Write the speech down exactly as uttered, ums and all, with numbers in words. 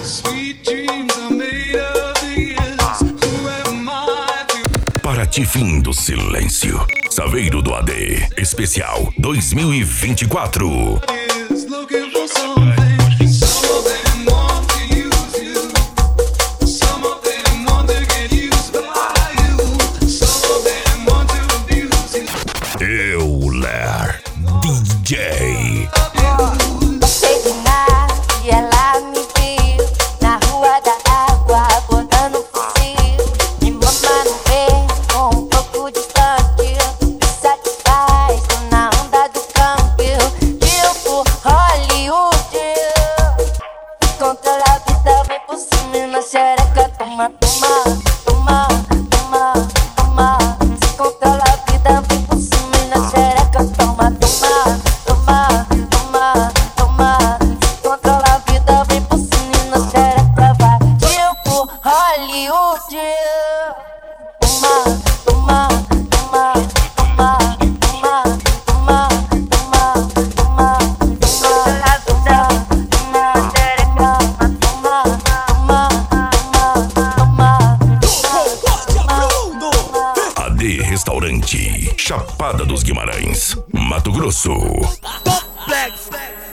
Paraty fim do silêncio. Saveiro do A D, especial dois mil e vinte e quatro. Euler D J. Passei de mar e ela me viu na rua da água, botando fuzil. Me mama no ver, um pouco distante, me satisfaz na onda do câmbio. Tipo Hollywood, controla a vida, vem por cima e na xereca. Toma, toma, toma, toma, toma. Se controla a vida, vem por cima e na xereca. Toma, toma, toma, toma, toma. Se controla a vida, vem por cima e na xereca. Vai tipo Hollywood. Toma, toma, toma, toma, toma, toma, toma, toma, toma. Toma, toma, xereca. Toma, toma, toma, toma. A D Restaurante, Chapada dos Guimarães, Mato Grosso.